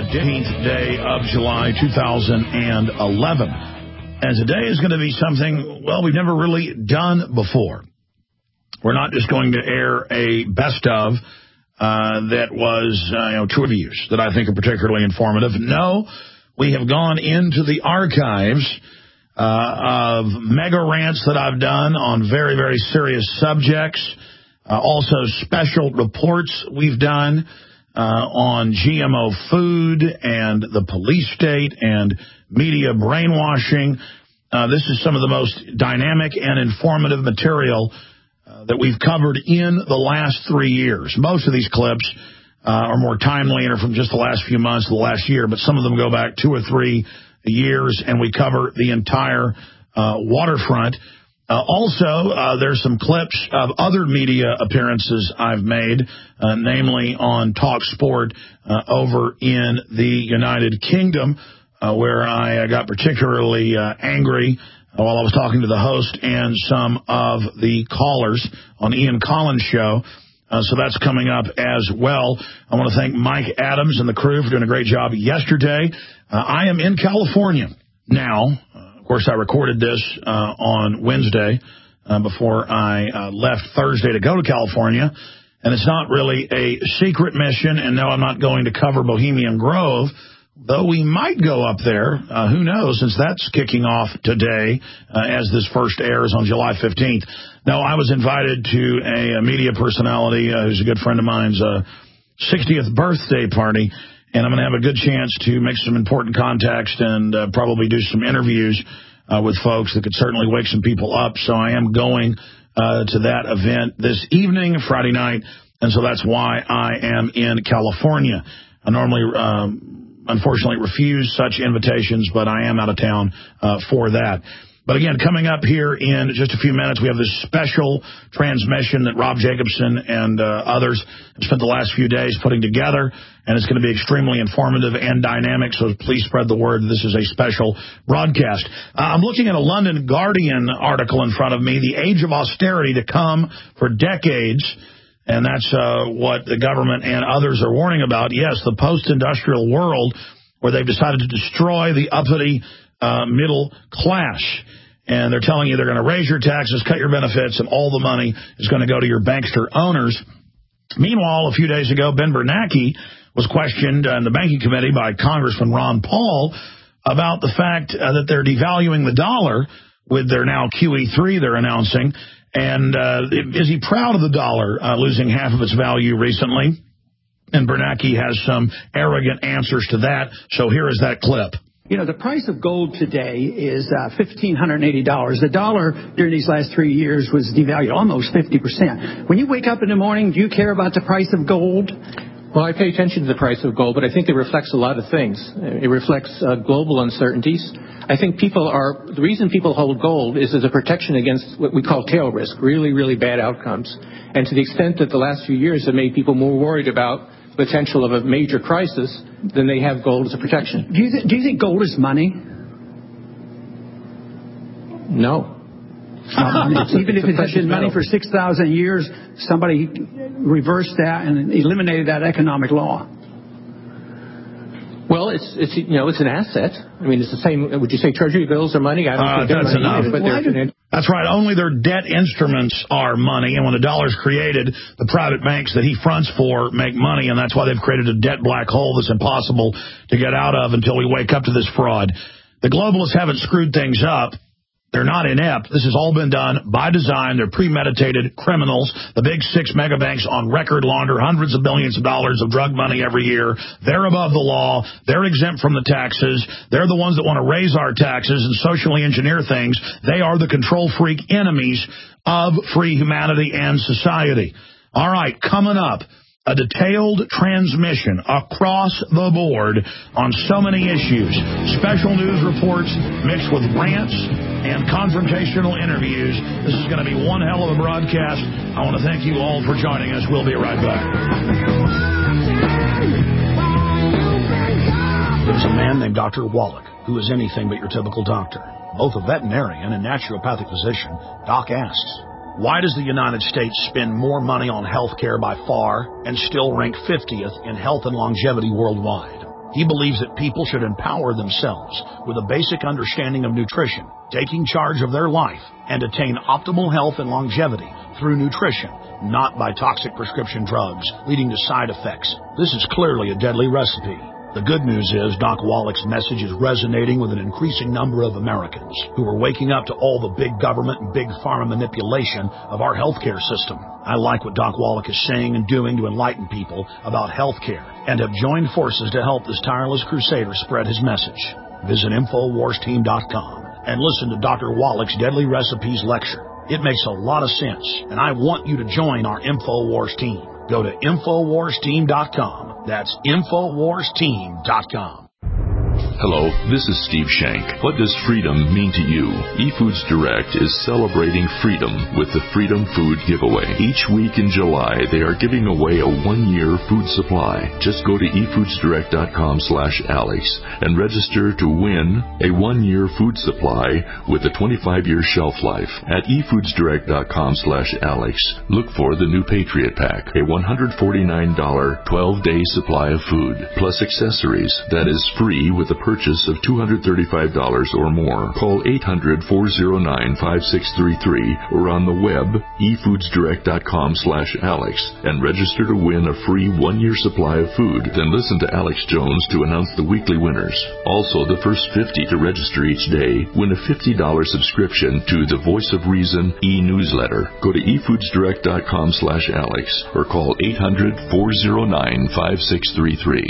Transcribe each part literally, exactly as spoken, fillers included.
fifteenth day of July, two thousand eleven. And today is going to be something, well, we've never really done before. We're not just going to air a best of uh, that was, uh, you know, two reviews that I think are particularly informative. No, we have gone into the archives uh, of mega rants that I've done on very, very serious subjects. Uh, also special reports we've done uh, on G M O food and the police state and media brainwashing. Uh, this is some of the most dynamic and informative material uh, that we've covered in the last three years. Most of these clips uh, are more timely and are from just the last few months, the last year, but some of them go back two or three years, and we cover the entire uh, waterfront. Uh, also, uh, there's some clips of other media appearances I've made, uh, namely on Talk Sport uh, over in the United Kingdom, uh, where I uh, got particularly uh, angry while I was talking to the host and some of the callers on Ian Collins' show. Uh, so that's coming up as well. I want to thank Mike Adams and the crew for doing a great job yesterday. Uh, I am in California now. Of course, I recorded this uh, on Wednesday uh, before I uh, left Thursday to go to California. And it's not really a secret mission. And no, I'm not going to cover Bohemian Grove, though we might go up there. Uh, who knows, since that's kicking off today uh, as this first airs on July fifteenth. No, I was invited to a, a media personality uh, who's a good friend of mine's uh, sixtieth birthday party. And I'm going to have a good chance to make some important contacts and uh, probably do some interviews uh, with folks that could certainly wake some people up. So I am going uh, to that event this evening, Friday night, and so that's why I am in California. I normally, um, unfortunately, refuse such invitations, but I am out of town uh, for that. But again, coming up here in just a few minutes, we have this special transmission that Rob Jacobson and uh, others have spent the last few days putting together, and it's going to be extremely informative and dynamic, so please spread the word. This is a special broadcast. Uh, I'm looking at a London Guardian article in front of me, The Age of Austerity to Come for Decades, and that's uh, what the government and others are warning about. Yes, the post-industrial world where they've decided to destroy the uppity uh, middle class. And they're telling you they're going to raise your taxes, cut your benefits, and all the money is going to go to your bankster owners. Meanwhile, a few days ago, Ben Bernanke was questioned in the banking committee by Congressman Ron Paul about the fact uh, that they're devaluing the dollar with their now Q E three they're announcing. And uh, is he proud of the dollar uh, losing half of its value recently? And Bernanke has some arrogant answers to that. So here is that clip. You know, the price of gold today is uh, one thousand five hundred eighty dollars. The dollar during these last three years was devalued almost fifty percent. When you wake up in the morning, do you care about the price of gold? Well, I pay attention to the price of gold, but I think it reflects a lot of things. It reflects uh, global uncertainties. I think people are, the reason people hold gold is as a protection against what we call tail risk, really, really bad outcomes. And to the extent that the last few years have made people more worried about the potential of a major crisis, then they have gold as a protection. Do you, th- do you think gold is money? No. Even if it has been money for six thousand years, somebody reversed that and eliminated that economic law. Well, it's it's you know it's an asset. I mean, it's the same. Would you say Treasury bills are money? I don't uh, think they're that's money enough. either, but they're finan- That's right. Only their debt instruments are money, and when the dollar's created, the private banks that he fronts for make money, and that's why they've created a debt black hole that's impossible to get out of until we wake up to this fraud. The globalists haven't screwed things up. They're not inept. This has all been done by design. They're premeditated criminals. The big six mega banks on record launder hundreds of billions of dollars of drug money every year. They're above the law. They're exempt from the taxes. They're the ones that want to raise our taxes and socially engineer things. They are the control freak enemies of free humanity and society. All right, coming up, a detailed transmission across the board on so many issues. Special news reports mixed with rants and confrontational interviews. This is going to be one hell of a broadcast. I want to thank you all for joining us. We'll be right back. There's a man named Doctor Wallach who is anything but your typical doctor. Both a veterinarian and naturopathic physician, Doc asks, why does the United States spend more money on health care by far and still rank fiftieth in health and longevity worldwide? He believes that people should empower themselves with a basic understanding of nutrition, taking charge of their life, and attain optimal health and longevity through nutrition, not by toxic prescription drugs leading to side effects. This is clearly a deadly recipe. The good news is Doc Wallach's message is resonating with an increasing number of Americans who are waking up to all the big government and big pharma manipulation of our healthcare system. I like what Doc Wallach is saying and doing to enlighten people about healthcare and have joined forces to help this tireless crusader spread his message. Visit Infowars Team dot com and listen to Doctor Wallach's Deadly Recipes lecture. It makes a lot of sense, and I want you to join our Infowars team. Go to Infowars Team dot com. That's Infowars Team dot com. Hello, this is Steve Shank. What does freedom mean to you? eFoods Direct is celebrating freedom with the Freedom Food Giveaway. Each week in July, they are giving away a one-year food supply. Just go to efoodsdirect.com slash Alex and register to win a one-year food supply with a twenty-five-year shelf life. At efoodsdirect.com slash Alex, look for the new Patriot Pack, a one hundred forty-nine dollars twelve-day supply of food, plus accessories that is free with a purchase of two hundred thirty-five dollars or more. Call eight hundred, four oh nine, five six three three or on the web efoodsdirect.com slash Alex and register to win a free one-year supply of food. Then listen to Alex Jones to announce the weekly winners. Also, the first fifty to register each day win a fifty dollars subscription to the Voice of Reason e-newsletter. Go to efoodsdirect.com slash Alex or call eight hundred, four oh nine, five six three three.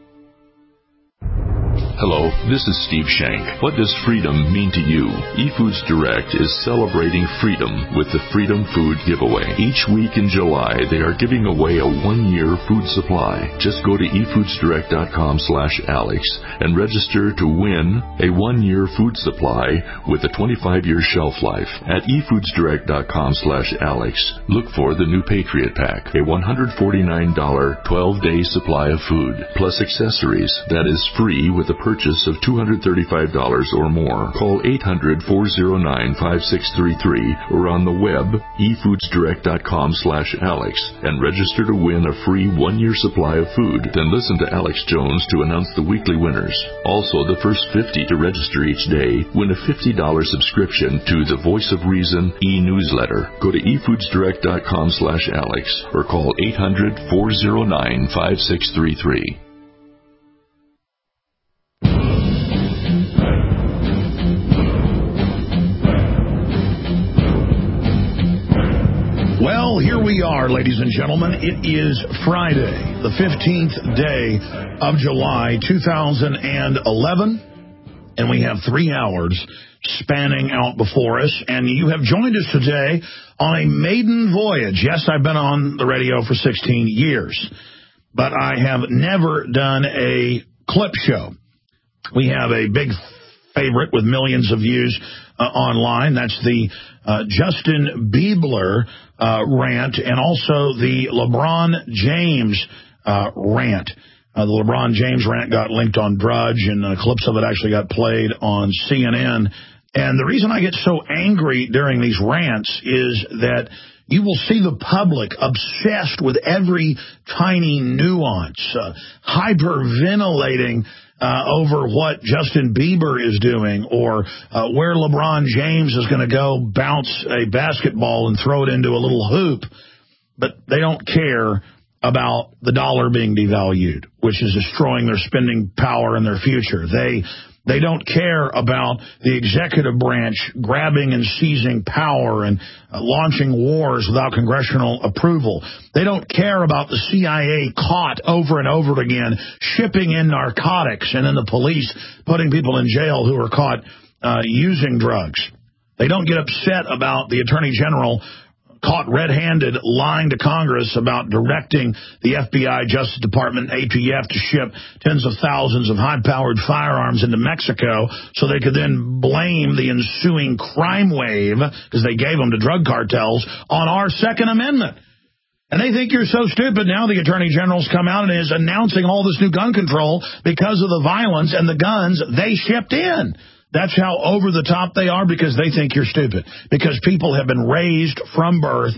Hello, this is Steve Shank. What does freedom mean to you? eFoods Direct is celebrating freedom with the Freedom Food Giveaway. Each week in July, they are giving away a one-year food supply. Just go to efoodsdirect.com slash Alex and register to win a one-year food supply with a twenty-five-year shelf life. At efoodsdirect.com slash Alex, look for the new Patriot Pack, a one hundred forty-nine dollars twelve-day supply of food, plus accessories that is free with a purchase of two hundred thirty-five dollars or more. Call eight hundred, four oh nine, five six three three or on the web efoodsdirect.com slash Alex and register to win a free one-year supply of food. Then listen to Alex Jones to announce the weekly winners. Also, the first fifty to register each day win a fifty dollars subscription to the Voice of Reason e-newsletter. Go to efoodsdirect.com slash Alex or call eight hundred, four oh nine, five six three three. Well, here we are, ladies and gentlemen. It is Friday, the fifteenth day of July, two thousand eleven, and we have three hours spanning out before us, and you have joined us today on a maiden voyage. Yes, I've been on the radio for sixteen years, but I have never done a clip show. We have a big favorite with millions of views uh, online. That's the uh, Justin Bieber uh, rant and also the LeBron James uh, rant. Uh, the LeBron James rant got linked on Drudge, and uh, clips of it actually got played on C N N. And the reason I get so angry during these rants is that you will see the public obsessed with every tiny nuance, uh, hyperventilating uh, over what Justin Bieber is doing or uh, where LeBron James is going to go bounce a basketball and throw it into a little hoop. But they don't care about the dollar being devalued, which is destroying their spending power and their future. They They don't care about the executive branch grabbing and seizing power and uh, launching wars without congressional approval. They don't care about the C I A caught over and over again shipping in narcotics and then the police putting people in jail who are caught uh, using drugs. They don't get upset about the Attorney General caught red-handed lying to Congress about directing the F B I, Justice Department, A T F to ship tens of thousands of high-powered firearms into Mexico so they could then blame the ensuing crime wave, because they gave them to drug cartels, on our Second Amendment. And they think you're so stupid. Now the Attorney General's come out and is announcing all this new gun control because of the violence and the guns they shipped in. That's how over the top they are, because they think you're stupid. Because people have been raised from birth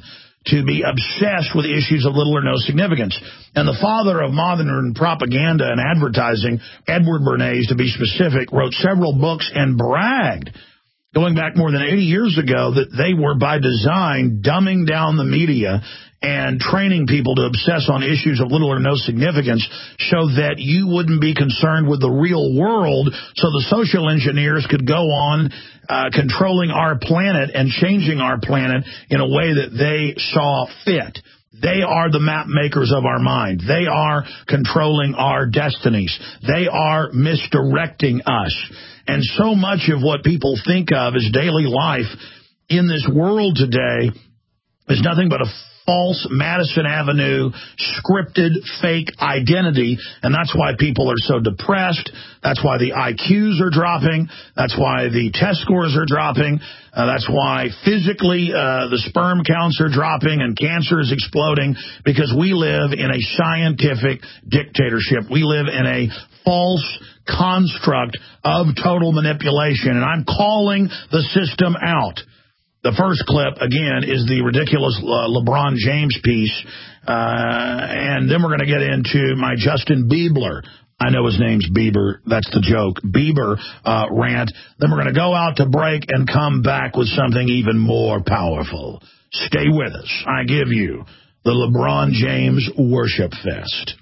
to be obsessed with issues of little or no significance. And the father of modern propaganda and advertising, Edward Bernays, to be specific, wrote several books and bragged, going back more than eighty years ago, that they were, by design, dumbing down the media and training people to obsess on issues of little or no significance so that you wouldn't be concerned with the real world, so the social engineers could go on uh, controlling our planet and changing our planet in a way that they saw fit. They are the map makers of our mind. They are controlling our destinies. They are misdirecting us. And so much of what people think of as daily life in this world today is nothing but a false Madison Avenue scripted fake identity, and that's why people are so depressed. That's why the I Qs are dropping. That's why the test scores are dropping. Uh, that's why physically uh, the sperm counts are dropping and cancer is exploding, because we live in a scientific dictatorship. We live in a false construct of total manipulation, and I'm calling the system out. The first clip, again, is the ridiculous uh, LeBron James piece, uh, and then we're going to get into my Justin Bieber, I know his name's Bieber, that's the joke, Bieber uh, rant. Then we're going to go out to break and come back with something even more powerful. Stay with us. I give you the LeBron James Worship Fest.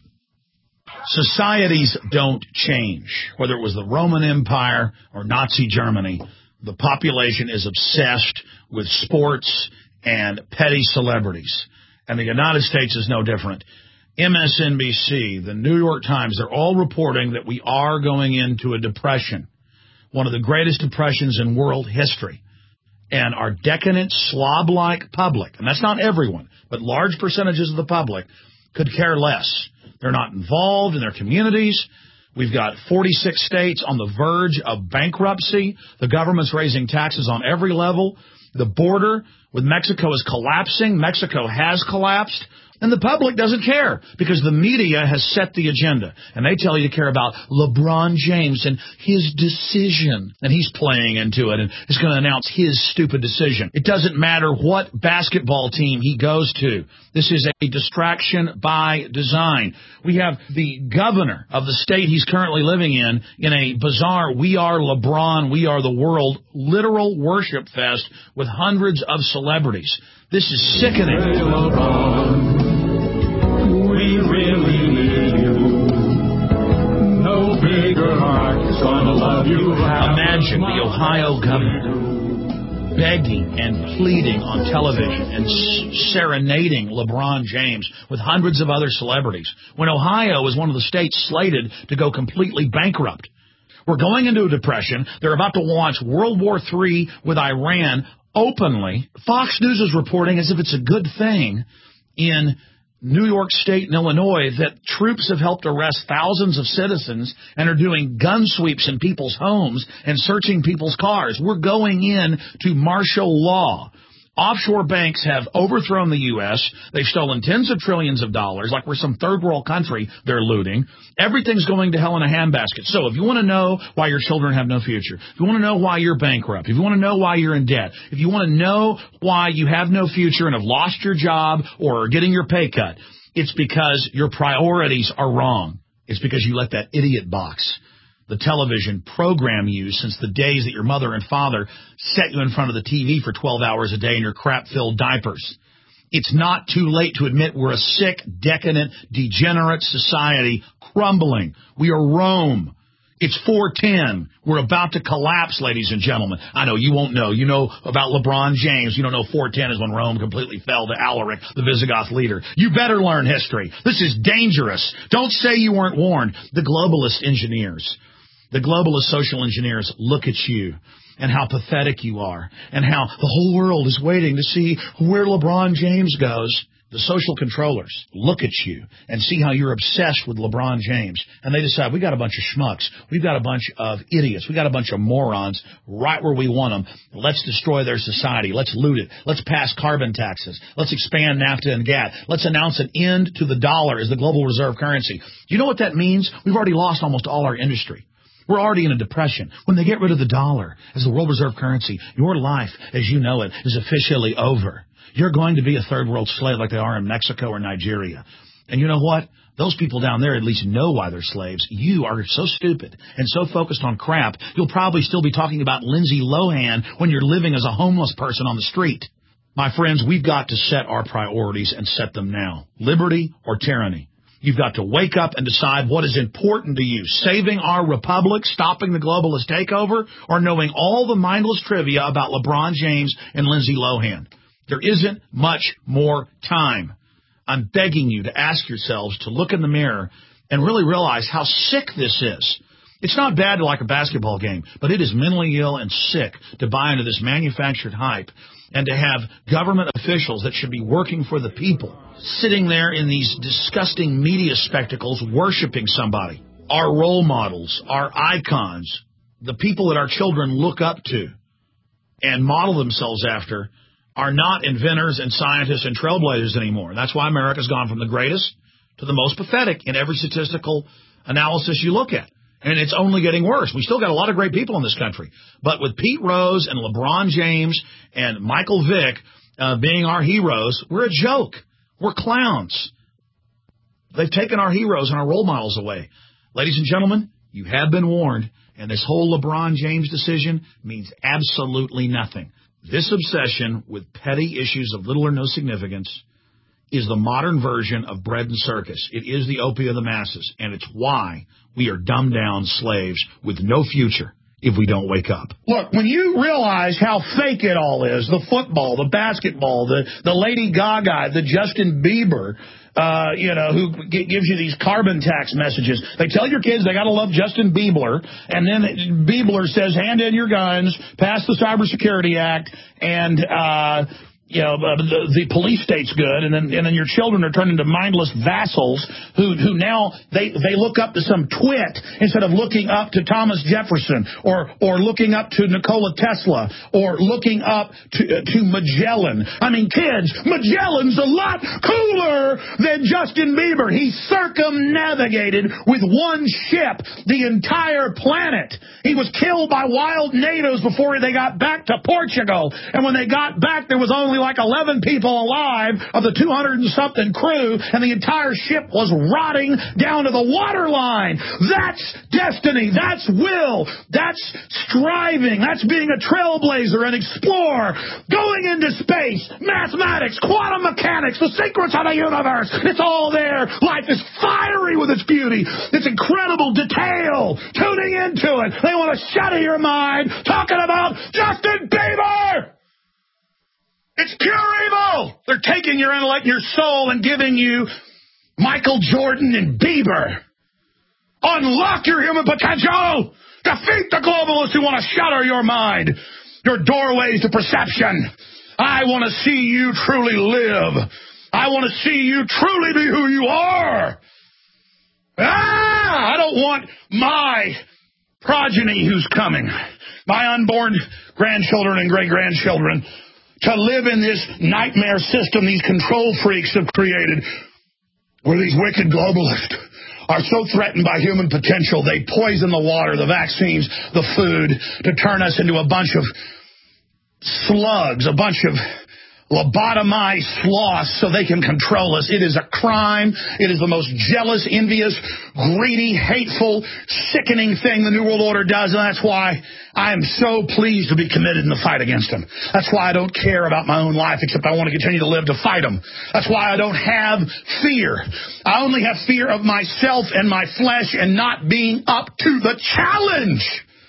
Societies don't change. Whether it was the Roman Empire or Nazi Germany, the population is obsessed with sports and petty celebrities. And the United States is no different. M S N B C, the New York Times, they're all reporting that we are going into a depression, one of the greatest depressions in world history. And our decadent, slob-like public, and that's not everyone, but large percentages of the public, could care less. They're not involved in their communities. We've got forty-six states on the verge of bankruptcy. The government's raising taxes on every level. The border with Mexico is collapsing. Mexico has collapsed. And the public doesn't care because the media has set the agenda. And they tell you to care about LeBron James and his decision. And he's playing into it and is going to announce his stupid decision. It doesn't matter what basketball team he goes to. This is a distraction by design. We have the governor of the state he's currently living in in a bizarre We Are LeBron, We Are the World literal worship fest with hundreds of celebrities. This is sickening. Hey, LeBron, we really need you. No bigger heart is gonna love you. Imagine the Ohio governor begging and pleading on television and serenading LeBron James with hundreds of other celebrities when Ohio is one of the states slated to go completely bankrupt. We're going into a depression. They're about to launch World War Three with Iran openly. Fox News is reporting as if it's a good thing in New York State and Illinois that troops have helped arrest thousands of citizens and are doing gun sweeps in people's homes and searching people's cars. We're going in to martial law. Offshore banks have overthrown the U S. They've stolen tens of trillions of dollars, like we're some third world country they're looting. Everything's going to hell in a handbasket. So if you want to know why your children have no future, if you want to know why you're bankrupt, if you want to know why you're in debt, if you want to know why you have no future and have lost your job or are getting your pay cut, it's because your priorities are wrong. It's because you let that idiot box, the television, program you since the days that your mother and father set you in front of the T V for twelve hours a day in your crap-filled diapers. It's not too late to admit we're a sick, decadent, degenerate society crumbling. We are Rome. It's four ten. We're about to collapse, ladies and gentlemen. I know you won't know. You know about LeBron James. You don't know four ten is when Rome completely fell to Alaric, the Visigoth leader. You better learn history. This is dangerous. Don't say you weren't warned. The globalist engineers, the globalist social engineers look at you and how pathetic you are and how the whole world is waiting to see where LeBron James goes. The social controllers look at you and see how you're obsessed with LeBron James, and they decide we got a bunch of schmucks, we've got a bunch of idiots, we got a bunch of morons right where we want them. Let's destroy their society. Let's loot it. Let's pass carbon taxes. Let's expand NAFTA and GATT. Let's announce an end to the dollar as the global reserve currency. Do you know what that means? We've already lost almost all our industry. We're already in a depression. When they get rid of the dollar as the world reserve currency, your life, as you know it, is officially over. You're going to be a third world slave like they are in Mexico or Nigeria. And you know what? Those people down there at least know why they're slaves. You are so stupid and so focused on crap, you'll probably still be talking about Lindsay Lohan when you're living as a homeless person on the street. My friends, we've got to set our priorities and set them now. Liberty or tyranny. You've got to wake up and decide what is important to you. Saving our republic, stopping the globalist takeover, or knowing all the mindless trivia about LeBron James and Lindsay Lohan. There isn't much more time. I'm begging you to ask yourselves to look in the mirror and really realize how sick this is. It's not bad to like a basketball game, but it is mentally ill and sick to buy into this manufactured hype and to have government officials that should be working for the people sitting there in these disgusting media spectacles worshiping somebody. Our role models, our icons, the people that our children look up to and model themselves after are not inventors and scientists and trailblazers anymore. That's why America's gone from the greatest to the most pathetic in every statistical analysis you look at. And it's only getting worse. We still got a lot of great people in this country. But with Pete Rose and LeBron James and Michael Vick uh, being our heroes, we're a joke. We're clowns. They've taken our heroes and our role models away. Ladies and gentlemen, you have been warned. And this whole LeBron James decision means absolutely nothing. This obsession with petty issues of little or no significance is the modern version of bread and circus. It is the opiate of the masses, and it's why we are dumbed down slaves with no future if we don't wake up. Look, when you realize how fake it all is, the football, the basketball, the, the Lady Gaga, the Justin Bieber, uh, you know, who g- gives you these carbon tax messages. They tell your kids they got to love Justin Bieber, and then Bieber says, hand in your guns, pass the Cybersecurity Act, and... uh You know, the, the police state's good, and then and then your children are turned into mindless vassals who who now they, they look up to some twit instead of looking up to Thomas Jefferson or or looking up to Nikola Tesla or looking up to uh, to Magellan. I mean, kids, Magellan's a lot cooler than Justin Bieber. He circumnavigated with one ship the entire planet. He was killed by wild natives before they got back to Portugal, and when they got back, there was only like eleven people alive of the two hundred and something crew, and the entire ship was rotting down to the waterline. That's destiny. That's will. That's striving. That's being a trailblazer and explorer. Going into space, mathematics, quantum mechanics, the secrets of the universe. It's all there. Life is fiery with its beauty. It's incredible detail. Tuning into it. They want to shut your mind talking about Justin Bieber. It's pure evil. They're taking your intellect and your soul and giving you Michael Jordan and Bieber. Unlock your human potential. Defeat the globalists who want to shutter your mind, your doorways to perception. I want to see you truly live. I want to see you truly be who you are. Ah, I don't want my progeny who's coming, my unborn grandchildren and great-grandchildren, to live in this nightmare system these control freaks have created, where these wicked globalists are so threatened by human potential, they poison the water, the vaccines, the food, to turn us into a bunch of slugs, a bunch of lobotomized sloths so they can control us. It is a crime. It is the most jealous, envious, greedy, hateful, sickening thing the New World Order does, and that's why I am so pleased to be committed in the fight against them. That's why I don't care about my own life, except I want to continue to live to fight them. That's why I don't have fear. I only have fear of myself and my flesh and not being up to the challenge.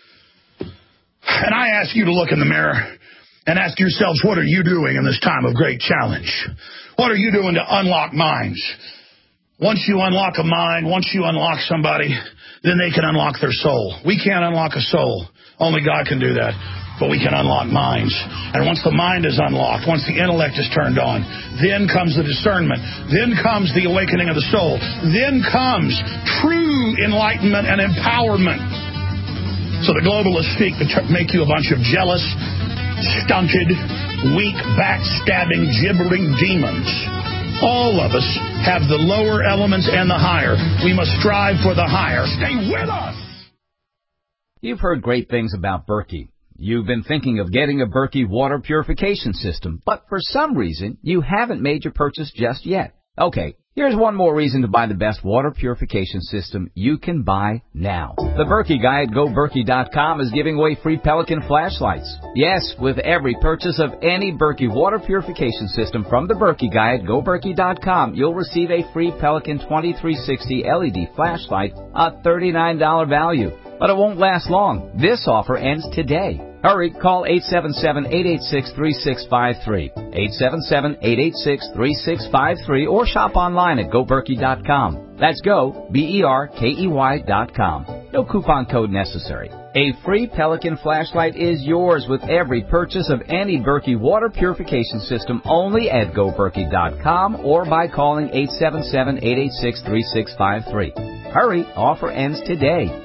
And I ask you to look in the mirror and ask yourselves, what are you doing in this time of great challenge? What are you doing to unlock minds? Once you unlock a mind, once you unlock somebody, then they can unlock their soul. We can't unlock a soul. Only God can do that. But we can unlock minds. And once the mind is unlocked, once the intellect is turned on, then comes the discernment. Then comes the awakening of the soul. Then comes true enlightenment and empowerment. So the globalists seek to make you a bunch of jealous, stunted, weak, backstabbing, gibbering demons. All of us have the lower elements and the higher. We must strive for the higher. Stay with us! You've heard great things about Berkey. You've been thinking of getting a Berkey water purification system, but for some reason, you haven't made your purchase just yet. Okay, here's one more reason to buy the best water purification system you can buy now. The Berkey guy at Go Berkey dot com is giving away free Pelican flashlights. Yes, with every purchase of any Berkey water purification system from the Berkey guy at Go Berkey dot com, you'll receive a free Pelican twenty-three sixty L E D flashlight, a thirty-nine dollars value. But it won't last long. This offer ends today. Hurry, call eight seven seven, eight eight six, three six five three, eight seven seven, eight eight six, three six five three, or shop online at Go Berkey dot com. That's Go, B E R K E Y dot com. No coupon code necessary. A free Pelican flashlight is yours with every purchase of any Berkey water purification system only at Go Berkey dot com or by calling eight seven seven, eight eight six, three six five three. Hurry, offer ends today.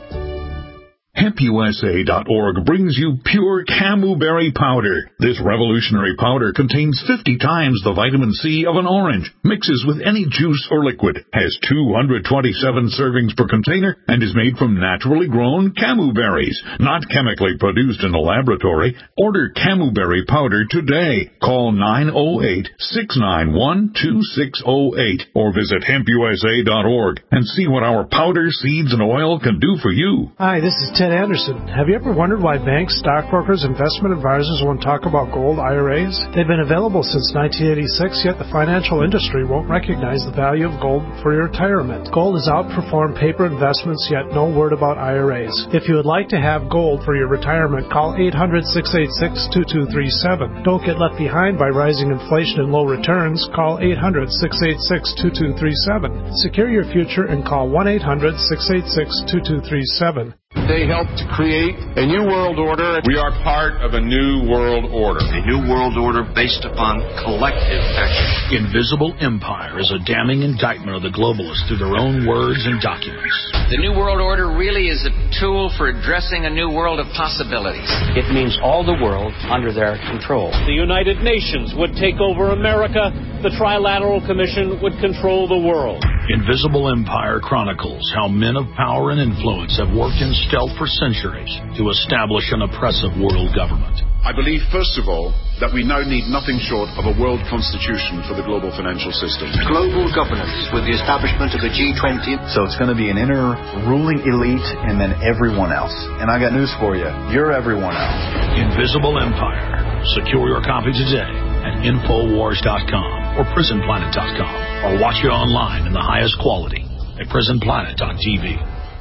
Hemp U S A dot org brings you pure Camuberry powder. This revolutionary powder contains fifty times the vitamin C of an orange, mixes with any juice or liquid, has two hundred twenty-seven servings per container, and is made from naturally grown camu berries, not chemically produced in a laboratory. Order Camuberry powder today. Call nine oh eight, six nine one, two six oh eight or visit hemp U S A dot org and see what our powder, seeds, and oil can do for you. Hi, this is Ted Anderson. Have you ever wondered why banks, stockbrokers, investment advisors won't talk about gold I R As? They've been available since nineteen eighty-six, yet the financial industry won't recognize the value of gold for your retirement. Gold has outperformed paper investments, yet no word about I R As. If you would like to have gold for your retirement, call eight hundred, six eight six, two two three seven. Don't get left behind by rising inflation and low returns. Call eight hundred, six eight six, two two three seven. Secure your future and call one eight hundred, six eight six, two two three seven. They helped to create a new world order. We are part of a new world order. A new world order based upon collective action. Invisible Empire is a damning indictment of the globalists through their own words and documents. The new world order really is a tool for addressing a new world of possibilities. It means all the world under their control. The United Nations would take over America. The Trilateral Commission would control the world. Invisible Empire chronicles how men of power and influence have worked in stealth for centuries to establish an oppressive world government. I believe, first of all, that we now need nothing short of a world constitution for the global financial system. Global governance with the establishment of the G twenty. So it's going to be an inner ruling elite and then everyone else. And I got news for you. You're everyone else. Invisible Empire. Secure your copy today at Infowars dot com or Prison Planet dot com or watch it online in the highest quality at Prison Planet dot T V.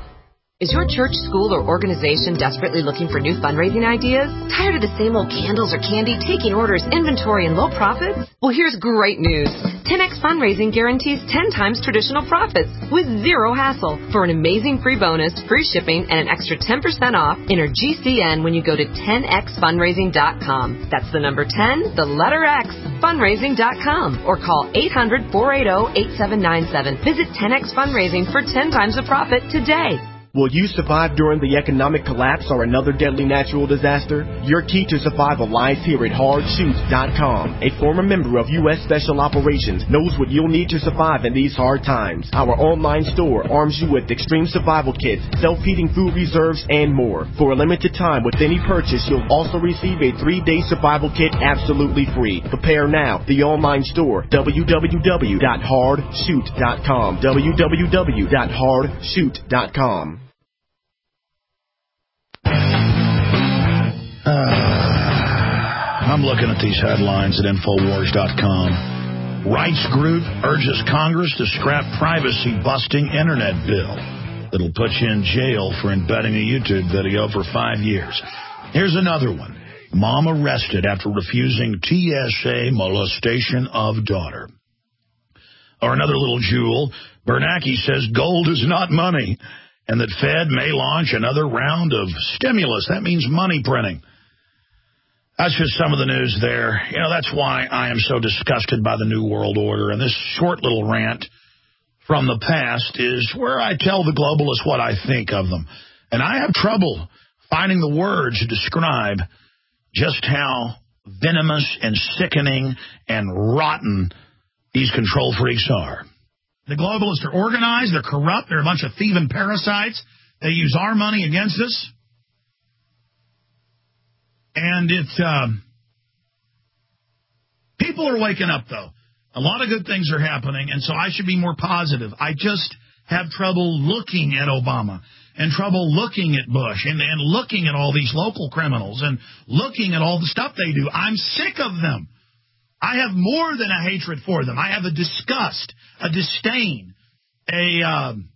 Is your church, school, or organization desperately looking for new fundraising ideas? Tired of the same old candles or candy, taking orders, inventory, and low profits? Well, here's great news. ten X Fundraising guarantees ten times traditional profits with zero hassle. For an amazing free bonus, free shipping, and an extra ten percent off, enter G C N when you go to ten x fundraising dot com. That's the number ten, the letter X, fundraising dot com. Or call eight hundred, four eight zero, eight seven nine seven. Visit ten X Fundraising for ten times the profit today. Will you survive during the economic collapse or another deadly natural disaster? Your key to survival lies here at hard shoot dot com. A former member of U S Special Operations knows what you'll need to survive in these hard times. Our online store arms you with extreme survival kits, self-heating food reserves, and more. For a limited time with any purchase, you'll also receive a three-day survival kit absolutely free. Prepare now. The online store, w w w dot hard shoot dot com. w w w dot hard shoot dot com. Uh, I'm looking at these headlines at Infowars dot com. Rights group urges Congress to scrap privacy-busting internet bill that'll put you in jail for embedding a YouTube video for five years. Here's another one. Mom arrested after refusing T S A molestation of daughter. Or another little jewel. Bernanke says gold is not money, and that Fed may launch another round of stimulus. That means money printing. That's just some of the news there. You know, that's why I am so disgusted by the New World Order. And this short little rant from the past is where I tell the globalists what I think of them. And I have trouble finding the words to describe just how venomous and sickening and rotten these control freaks are. The globalists are organized, they're corrupt, they're a bunch of thieving parasites. They use our money against us. And it's, um, people are waking up, though. A lot of good things are happening, and so I should be more positive. I just have trouble looking at Obama and trouble looking at Bush and, and looking at all these local criminals and looking at all the stuff they do. I'm sick of them. I have more than a hatred for them. I have a disgust, a disdain, a um,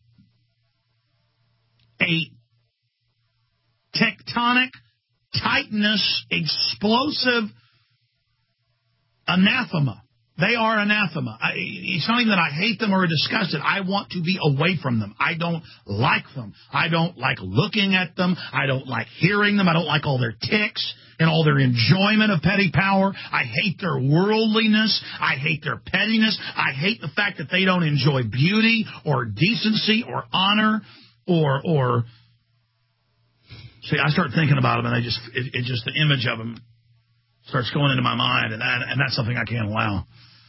a tectonic, titanous, explosive anathema. They are anathema. I, it's not even that I hate them or disgust it. I want to be away from them. I don't like them. I don't like looking at them. I don't like hearing them. I don't like all their tics and all their enjoyment of petty power. I hate their worldliness. I hate their pettiness. I hate the fact that they don't enjoy beauty or decency or honor or or. See, I start thinking about them, and I just it, it just the image of them starts going into my mind, and that, and that's something I can't allow.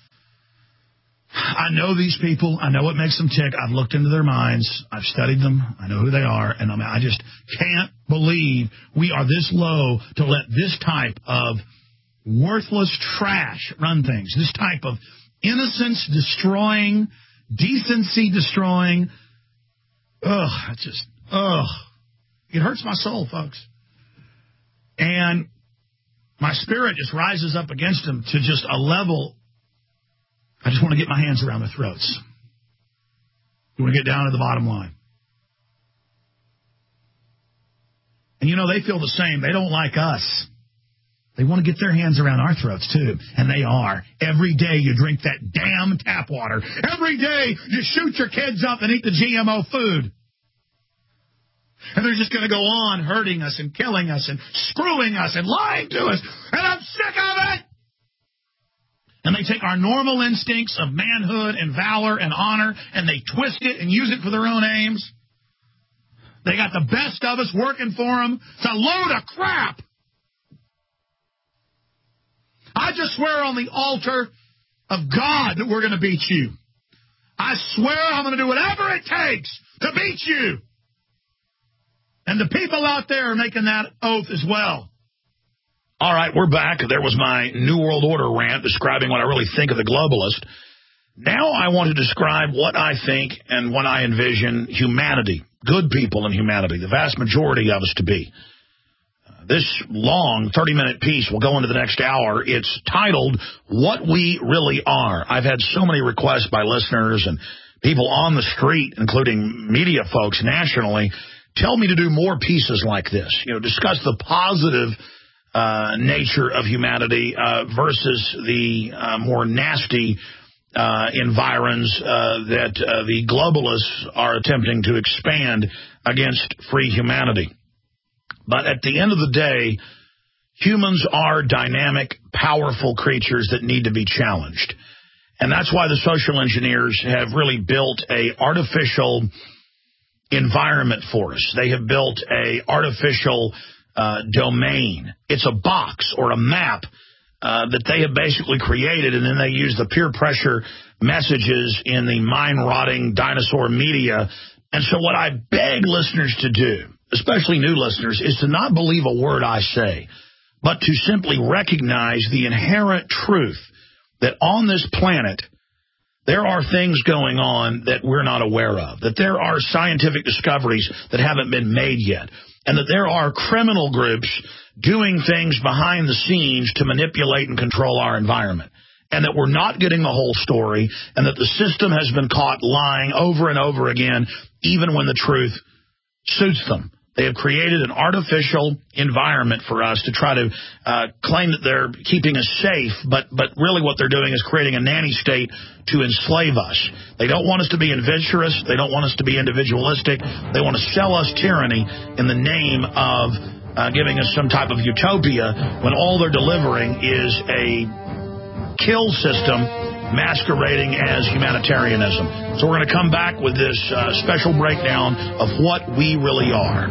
I know these people. I know what makes them tick. I've looked into their minds. I've studied them. I know who they are, and I mean, I just can't believe we are this low to let this type of worthless trash run things. This type of innocence destroying, decency destroying. Ugh, it's just ugh. It hurts my soul, folks. And my spirit just rises up against them to just a level. I just want to get my hands around their throats. You want to get down to the bottom line. And you know, they feel the same. They don't like us. They want to get their hands around our throats, too. And they are. Every day you drink that damn tap water. Every day you shoot your kids up and eat the G M O food. And they're just going to go on hurting us and killing us and screwing us and lying to us. And I'm sick of it! And they take our normal instincts of manhood and valor and honor and they twist it and use it for their own aims. They got the best of us working for them. It's a load of crap. I just swear on the altar of God that we're going to beat you. I swear I'm going to do whatever it takes to beat you. And the people out there are making that oath as well. All right, we're back. There was my New World Order rant describing what I really think of the globalist. Now I want to describe what I think and what I envision humanity, good people in humanity, the vast majority of us to be. Uh, this long thirty-minute piece will go into the next hour. It's titled, What We Really Are. I've had so many requests by listeners and people on the street, including media folks nationally, tell me to do more pieces like this, you know, discuss the positive uh, nature of humanity uh, versus the uh, more nasty uh, environs uh, that uh, the globalists are attempting to expand against free humanity. But at the end of the day, humans are dynamic, powerful creatures that need to be challenged. And that's why the social engineers have really built a artificial environment for us. They have built a artificial uh, domain. It's a box or a map uh, that they have basically created, and then they use the peer pressure messages in the mind-rotting dinosaur media. And so what I beg listeners to do, especially new listeners, is to not believe a word I say, but to simply recognize the inherent truth that on this planet there are things going on that we're not aware of, that there are scientific discoveries that haven't been made yet, and that there are criminal groups doing things behind the scenes to manipulate and control our environment, and that we're not getting the whole story, and that the system has been caught lying over and over again, even when the truth suits them. They have created an artificial environment for us to try to uh, claim that they're keeping us safe, but but really what they're doing is creating a nanny state to enslave us. They don't want us to be adventurous. They don't want us to be individualistic. They want to sell us tyranny in the name of uh, giving us some type of utopia when all they're delivering is a kill system masquerading as humanitarianism. So we're going to come back with this uh, special breakdown of what we really are.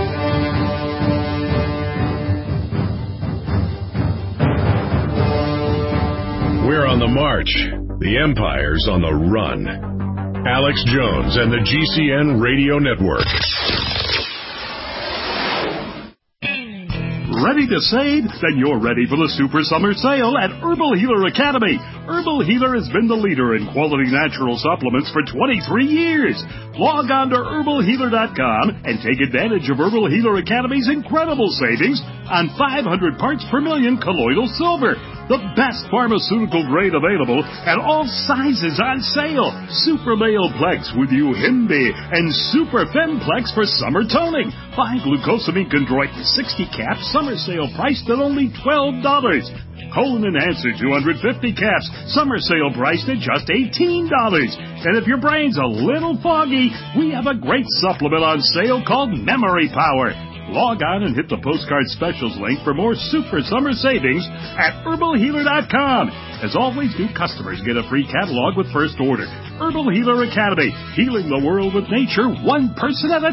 We're on the march. The Empire's on the run. Alex Jones and the G C N Radio Network. Ready to save? Then you're ready for the Super Summer Sale at Herbal Healer Academy. Herbal Healer has been the leader in quality natural supplements for twenty-three years. Log on to herbal healer dot com and take advantage of Herbal Healer Academy's incredible savings on five hundred parts per million colloidal silver. The best pharmaceutical grade available and all sizes on sale. Super Male Plex with Uhimbi and Super Femplex for summer toning. Buy glucosamine chondroitin sixty caps, summer sale priced at only twelve dollars. Colon Enhancer two hundred fifty caps, summer sale priced at just eighteen dollars. And if your brain's a little foggy, we have a great supplement on sale called Memory Power. Log on and hit the postcard specials link for more super summer savings at herbal healer dot com. As always, new customers get a free catalog with first order. Herbal Healer Academy, healing the world with nature one person at a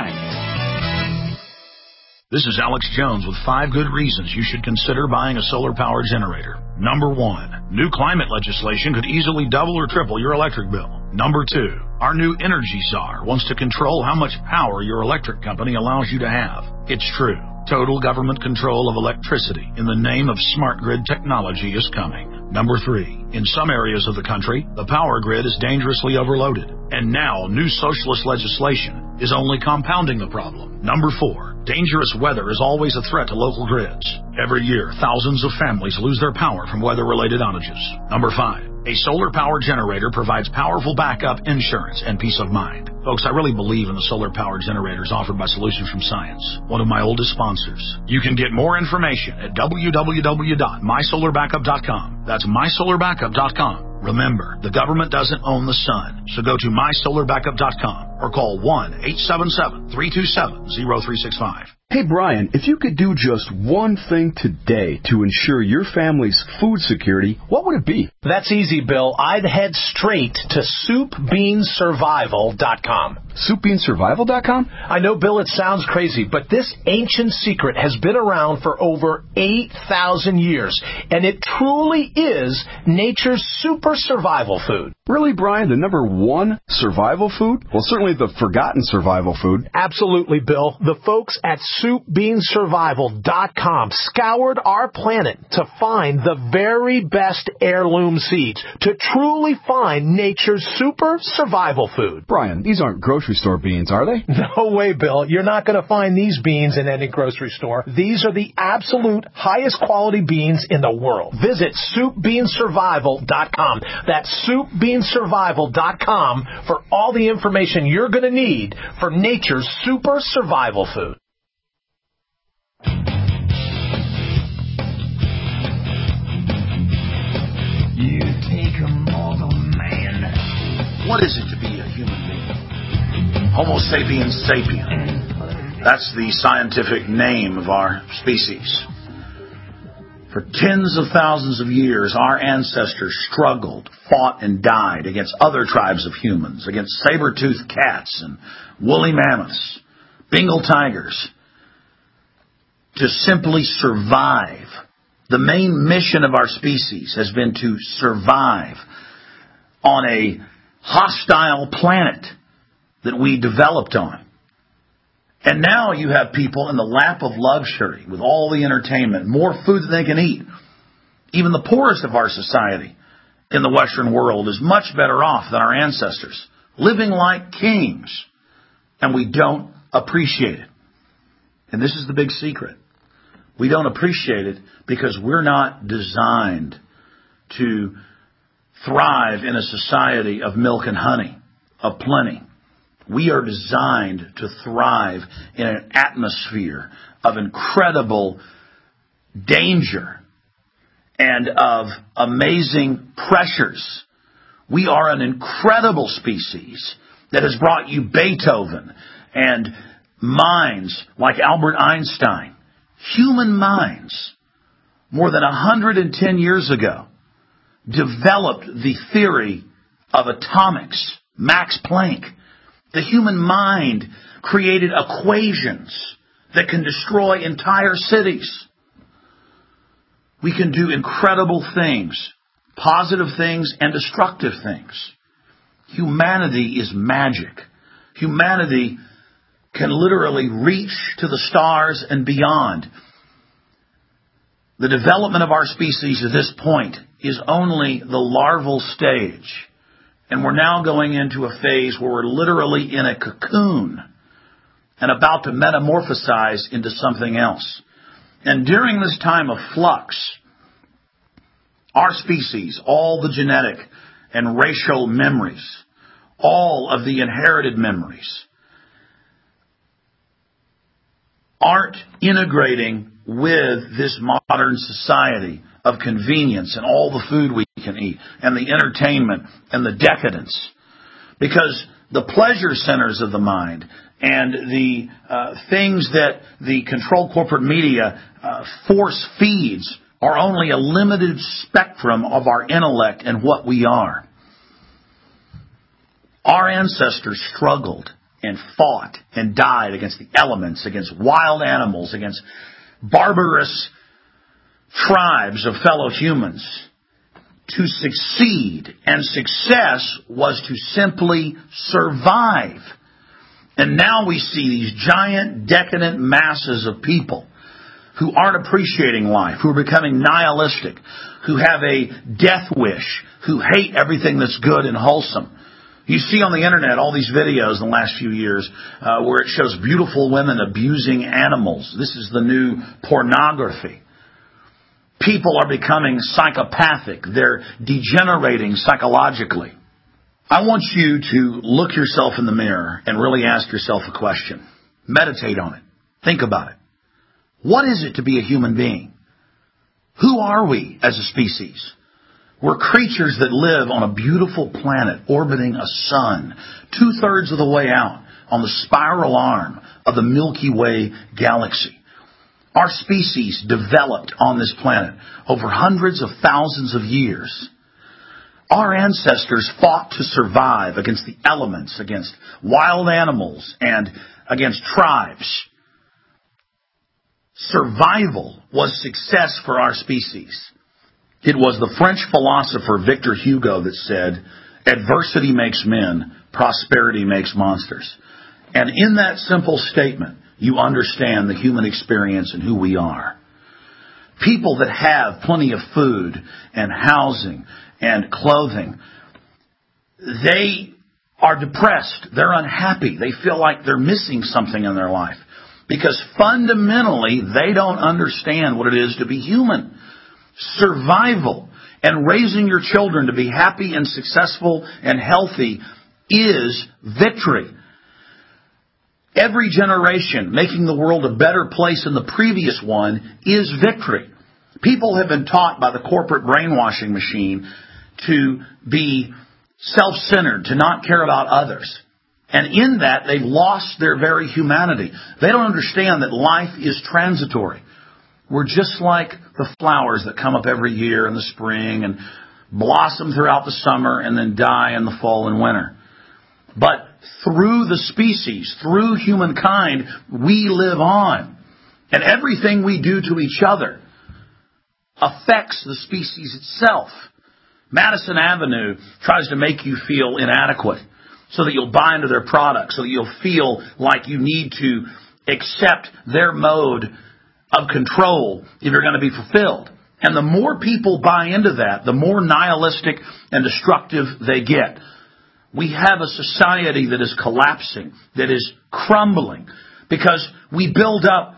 time. This is Alex Jones with five good reasons you should consider buying a solar power generator. Number one, new climate legislation could easily double or triple your electric bill. Number two, our new energy czar wants to control how much power your electric company allows you to have. It's true. Total government control of electricity in the name of smart grid technology is coming. Number three, in some areas of the country, the power grid is dangerously overloaded. And now, new socialist legislation is only compounding the problem. Number four, dangerous weather is always a threat to local grids. Every year, thousands of families lose their power from weather-related outages. Number five, a solar power generator provides powerful backup insurance and peace of mind. Folks, I really believe in the solar power generators offered by Solutions from Science, one of my oldest sponsors. You can get more information at w w w dot my solar backup dot com. That's my solar backup dot com. Remember, the government doesn't own the sun, so go to my solar backup dot com or call one eight seven seven, three two seven, zero three six five. Hey, Brian, if you could do just one thing today to ensure your family's food security, what would it be? That's easy, Bill. I'd head straight to soup beans survival dot com. soup beans survival dot com? I know, Bill, it sounds crazy, but this ancient secret has been around for over eight thousand years, and it truly is nature's super survival food. Really, Brian? The number one survival food? Well, certainly the forgotten survival food. Absolutely, Bill. The folks at soup beans survival dot com scoured our planet to find the very best heirloom seeds, to truly find nature's super survival food. Brian, these aren't grocery store beans, are they? No way, Bill. You're not going to find these beans in any grocery store. These are the absolute highest quality beans in the world. Visit soup beans survival dot com. That's soup beans survival dot com for all the information you're going to need for nature's super survival food. You take a mortal man. What is it to be a human being? Homo sapiens sapien. That's the scientific name of our species. For tens of thousands of years, our ancestors struggled, fought, and died against other tribes of humans, against saber-toothed cats and woolly mammoths, Bengal tigers, to simply survive. The main mission of our species has been to survive on a hostile planet that we developed on. And now you have people in the lap of luxury with all the entertainment, more food than they can eat. Even the poorest of our society in the Western world is much better off than our ancestors, living like kings. And we don't appreciate it. And this is the big secret. We don't appreciate it because we're not designed to thrive in a society of milk and honey, of plenty. We are designed to thrive in an atmosphere of incredible danger and of amazing pressures. We are an incredible species that has brought you Beethoven and minds like Albert Einstein. Human minds, more than one hundred ten years ago, developed the theory of atomics, Max Planck. The human mind created equations that can destroy entire cities. We can do incredible things, positive things and destructive things. Humanity is magic. Humanity can literally reach to the stars and beyond. The development of our species at this point is only the larval stage. And we're now going into a phase where we're literally in a cocoon and about to metamorphosize into something else. And during this time of flux, our species, all the genetic and racial memories, all of the inherited memories, aren't integrating with this modern society of convenience and all the food we can eat and the entertainment and the decadence. Because the pleasure centers of the mind and the uh, things that the controlled corporate media uh, force feeds are only a limited spectrum of our intellect and what we are. Our ancestors struggled and fought and died against the elements, against wild animals, against barbarous tribes of fellow humans to succeed. And success was to simply survive. And now we see these giant, decadent masses of people who aren't appreciating life, who are becoming nihilistic, who have a death wish, who hate everything that's good and wholesome. You see on the internet all these videos in the last few years uh, where it shows beautiful women abusing animals. This is the new pornography. People are becoming psychopathic. They're degenerating psychologically. I want you to look yourself in the mirror and really ask yourself a question. Meditate on it. Think about it. What is it to be a human being? Who are we as a species? We're creatures that live on a beautiful planet orbiting a sun, two-thirds of the way out on the spiral arm of the Milky Way galaxy. Our species developed on this planet over hundreds of thousands of years. Our ancestors fought to survive against the elements, against wild animals, and against tribes. Survival was success for our species. It was the French philosopher Victor Hugo that said, "Adversity makes men, prosperity makes monsters." And in that simple statement, you understand the human experience and who we are. People that have plenty of food and housing and clothing, they are depressed. They're unhappy. They feel like they're missing something in their life. Because fundamentally, they don't understand what it is to be human. Survival and raising your children to be happy and successful and healthy is victory. Every generation making the world a better place than the previous one is victory. People have been taught by the corporate brainwashing machine to be self-centered, to not care about others. And in that, they've lost their very humanity. They don't understand that life is transitory. We're just like the flowers that come up every year in the spring and blossom throughout the summer and then die in the fall and winter. But through the species, through humankind, we live on. And everything we do to each other affects the species itself. Madison Avenue tries to make you feel inadequate so that you'll buy into their products, so that you'll feel like you need to accept their mode of control if you're going to be fulfilled. And the more people buy into that, the more nihilistic and destructive they get. We have a society that is collapsing, that is crumbling, because we build up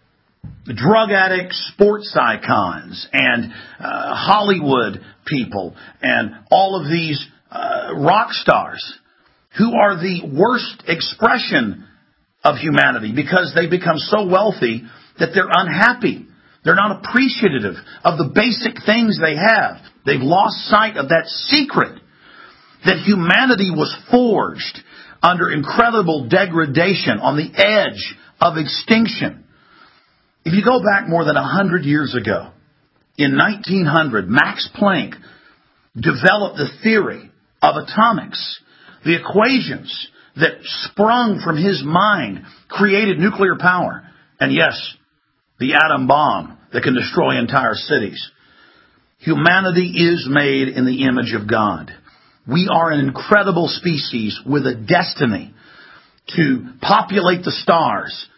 drug addicts, sports icons, and uh, Hollywood people, and all of these uh, rock stars who are the worst expression of humanity because they become so wealthy that they're unhappy. They're not appreciative of the basic things they have. They've lost sight of that secret that humanity was forged under incredible degradation on the edge of extinction. If you go back more than a hundred years ago, in nineteen hundred, Max Planck developed the theory of atomics. The equations that sprung from his mind created nuclear power. And yes, the atom bomb that can destroy entire cities. Humanity is made in the image of God. We are an incredible species with a destiny to populate the stars,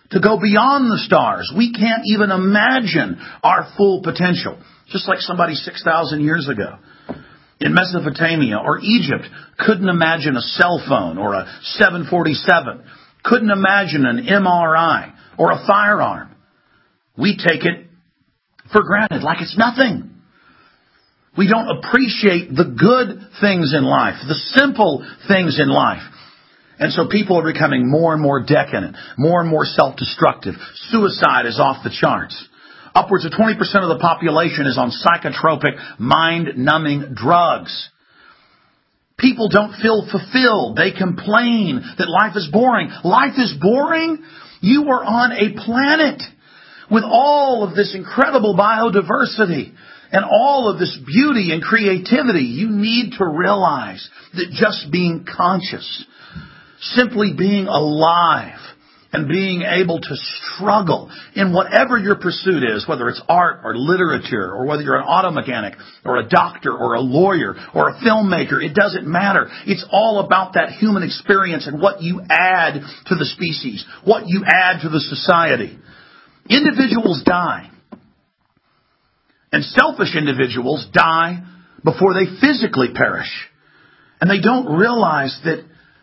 to go beyond the stars. We can't even imagine our full potential. Just like somebody six thousand years ago in Mesopotamia or Egypt couldn't imagine a cell phone or a seven forty-seven, couldn't imagine an M R I or a firearm. We take it for granted like it's nothing. We don't appreciate the good things in life, the simple things in life. And so people are becoming more and more decadent, more and more self-destructive. Suicide is off the charts. Upwards of twenty percent of the population is on psychotropic, mind-numbing drugs. People don't feel fulfilled. They complain that life is boring. Life is boring? You are on a planet with all of this incredible biodiversity and all of this beauty and creativity. You need to realize that just being conscious, simply being alive, and being able to struggle in whatever your pursuit is, whether it's art or literature, or whether you're an auto mechanic or a doctor or a lawyer or a filmmaker, it doesn't matter. It's all about that human experience and what you add to the species, what you add to the society. Individuals die. And selfish individuals die before they physically perish. And they don't realize that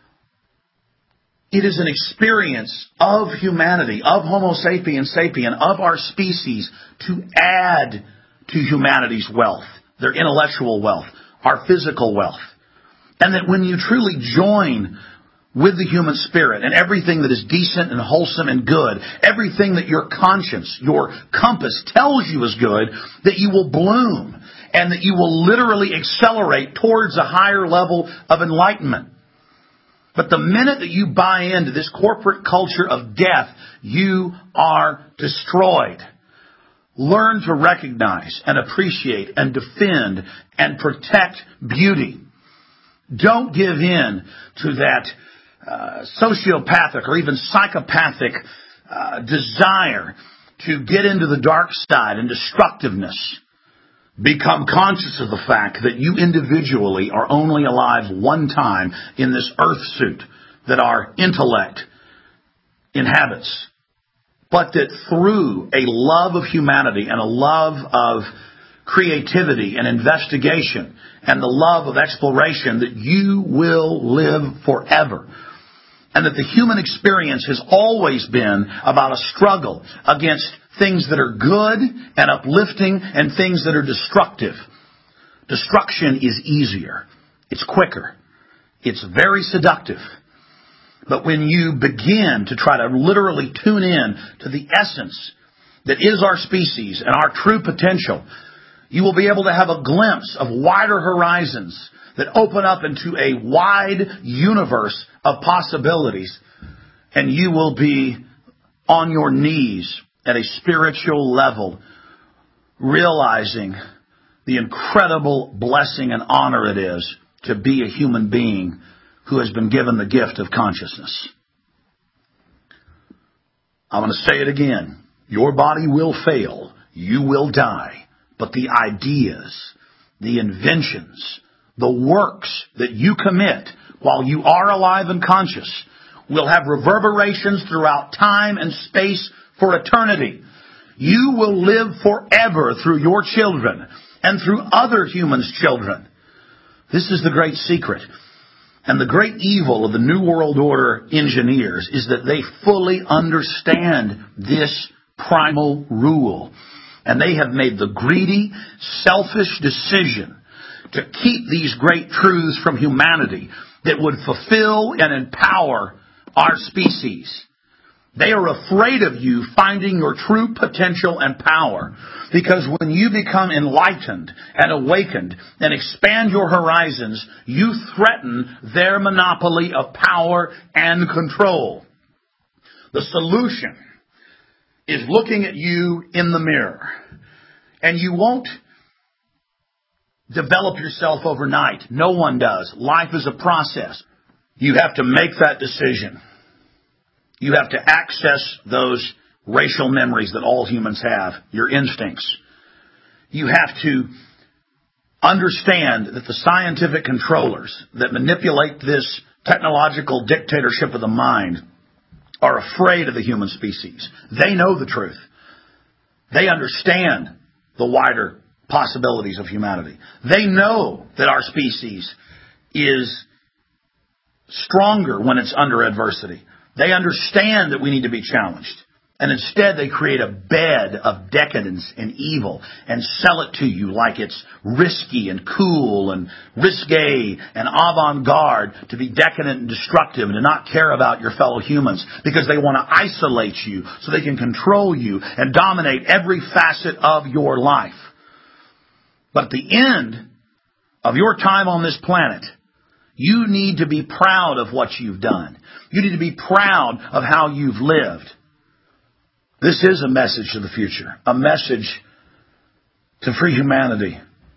it is an experience of humanity, of Homo sapiens sapien, of our species, to add to humanity's wealth, their intellectual wealth, our physical wealth. And that when you truly join with the human spirit and everything that is decent and wholesome and good, everything that your conscience, your compass tells you is good, that you will bloom and that you will literally accelerate towards a higher level of enlightenment. But the minute that you buy into this corporate culture of death, you are destroyed. Learn to recognize and appreciate and defend and protect beauty. Don't give in to that uh, sociopathic or even psychopathic uh, desire to get into the dark side and destructiveness. Become conscious of the fact that you individually are only alive one time in this earth suit that our intellect inhabits. But that through a love of humanity and a love of creativity and investigation and the love of exploration, that you will live forever. And that the human experience has always been about a struggle against things that are good and uplifting and things that are destructive. Destruction is easier. It's quicker. It's very seductive. But when you begin to try to literally tune in to the essence that is our species and our true potential, you will be able to have a glimpse of wider horizons that open up into a wide universe of possibilities. And you will be on your knees at a spiritual level, realizing the incredible blessing and honor it is to be a human being who has been given the gift of consciousness. I'm going to say it again. Your body will fail. You will die. But the ideas, the inventions, the works that you commit while you are alive and conscious will have reverberations throughout time and space for eternity. You will live forever through your children and through other humans' children. This is the great secret. And the great evil of the New World Order engineers is that they fully understand this primal rule. And they have made the greedy, selfish decision to keep these great truths from humanity that would fulfill and empower our species. They are afraid of you finding your true potential and power, because when you become enlightened and awakened and expand your horizons, you threaten their monopoly of power and control. The solution is looking at you in the mirror. And you won't develop yourself overnight. No one does. Life is a process. You have to make that decision. You have to access those racial memories that all humans have, your instincts. You have to understand that the scientific controllers that manipulate this technological dictatorship of the mind are afraid of the human species. They know the truth. They understand the wider possibilities of humanity. They know that our species is stronger when it's under adversity. They understand that we need to be challenged. And instead they create a bed of decadence and evil and sell it to you like it's risky and cool and risque and avant-garde to be decadent and destructive and to not care about your fellow humans because they want to isolate you so they can control you and dominate every facet of your life. But at the end of your time on this planet, you need to be proud of what you've done. You need to be proud of how you've lived. This is a message to the future, a message to free humanity,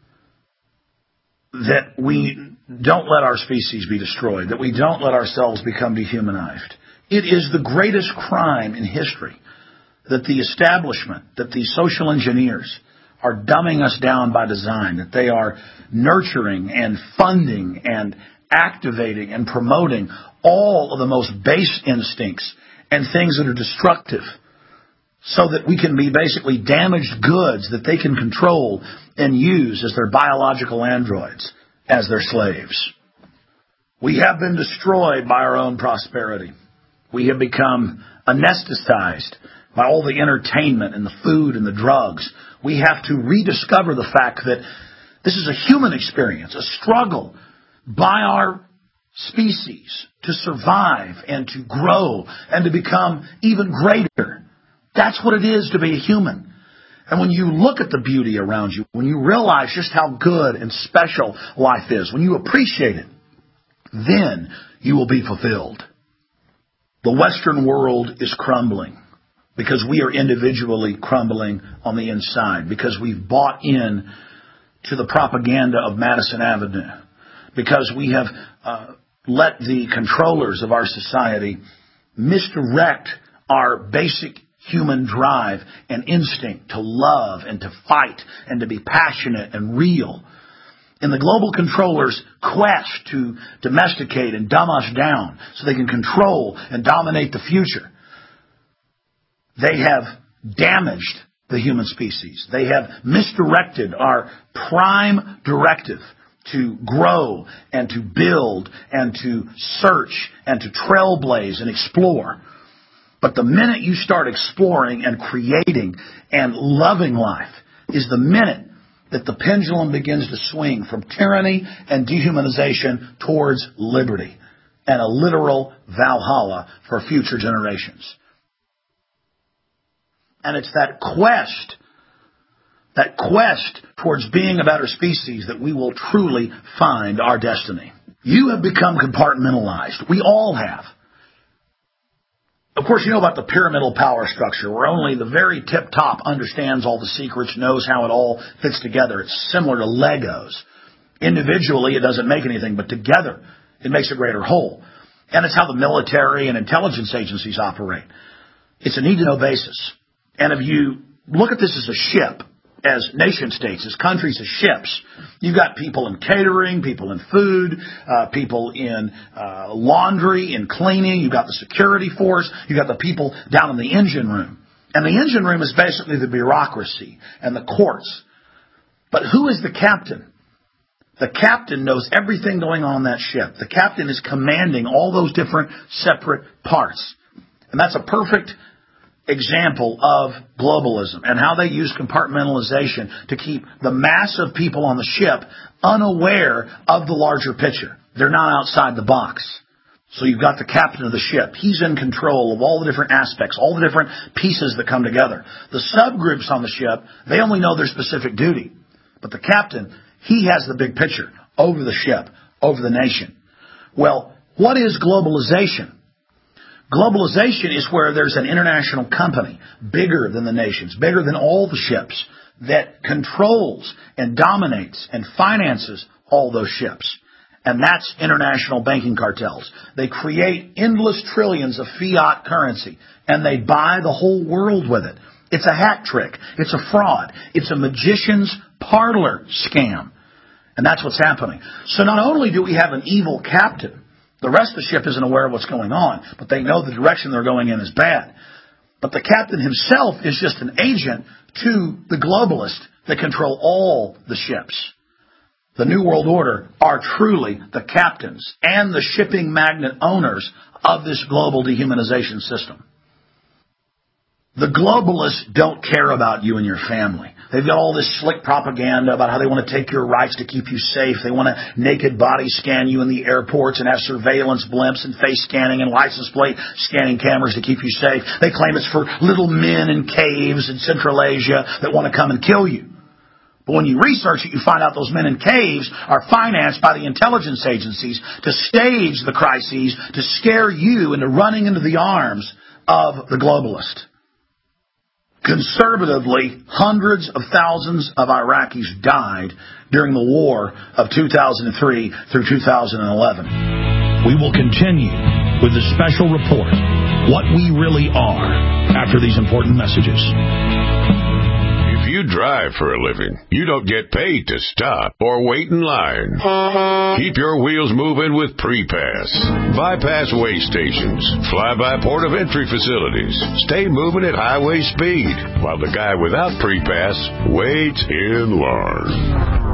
that we don't let our species be destroyed, that we don't let ourselves become dehumanized. It is the greatest crime in history that the establishment, that the social engineers are dumbing us down by design, that they are nurturing and funding and activating and promoting all of the most base instincts and things that are destructive, so that we can be basically damaged goods that they can control and use as their biological androids, as their slaves. We have been destroyed by our own prosperity. We have become anesthetized by all the entertainment and the food and the drugs. We have to rediscover the fact that this is a human experience, a struggle by our species to survive and to grow and to become even greater. That's what it is to be a human. And when you look at the beauty around you, when you realize just how good and special life is, when you appreciate it, then you will be fulfilled. The Western world is crumbling because we are individually crumbling on the inside, because we've bought in to the propaganda of Madison Avenue, because we have uh, let the controllers of our society misdirect our basic human drive and instinct to love and to fight and to be passionate and real. In the global controllers' quest to domesticate and dumb us down so they can control and dominate the future, they have damaged the human species. They have misdirected our prime directive to grow and to build and to search and to trailblaze and explore. But the minute you start exploring and creating and loving life is the minute that the pendulum begins to swing from tyranny and dehumanization towards liberty and a literal Valhalla for future generations. And it's that quest, that quest towards being a better species that we will truly find our destiny. You have become compartmentalized. We all have. Of course, you know about the pyramidal power structure, where only the very tip top understands all the secrets, knows how it all fits together. It's similar to Legos. Individually, it doesn't make anything, but together, it makes a greater whole. And it's how the military and intelligence agencies operate. It's a need-to-know basis. And if you look at this as a ship, as nation states, as countries, as ships, you've got people in catering, people in food, uh, people in uh, laundry, in cleaning, you've got the security force, you've got the people down in the engine room. And the engine room is basically the bureaucracy and the courts. But who is the captain? The captain knows everything going on in that ship. The captain is commanding all those different separate parts. And that's a perfect example of globalism and how they use compartmentalization to keep the mass of people on the ship unaware of the larger picture. They're not outside the box. So you've got the captain of the ship. He's in control of all the different aspects, all the different pieces that come together. The subgroups on the ship, they only know their specific duty. But the captain, he has the big picture over the ship, over the nation. Well, what is globalization? Globalization is where there's an international company bigger than the nations, bigger than all the ships, that controls and dominates and finances all those ships. And that's international banking cartels. They create endless trillions of fiat currency, and they buy the whole world with it. It's a hat trick. It's a fraud. It's a magician's parlor scam. And that's what's happening. So not only do we have an evil captain, The rest of the ship isn't aware of what's going on, but they know the direction they're going in is bad. But the captain himself is just an agent to the globalists that control all the ships. The New World Order are truly the captains and the shipping magnate owners of this global dehumanization system. The globalists don't care about you and your family. They've got all this slick propaganda about how they want to take your rights to keep you safe. They want to naked body scan you in the airports and have surveillance blimps and face scanning and license plate scanning cameras to keep you safe. They claim it's for little men in caves in Central Asia that want to come and kill you. But when you research it, you find out those men in caves are financed by the intelligence agencies to stage the crises, to scare you into running into the arms of the globalist. Conservatively, hundreds of thousands of Iraqis died during the war of two thousand three through two thousand eleven. We will continue with the special report, What We Really Are, after these important messages. If you drive for a living, you don't get paid to stop or wait in line. Keep your wheels moving with Pre-Pass. Bypass way stations, fly-by port of entry facilities. Stay moving at highway speed, while the guy without Pre-Pass waits in line.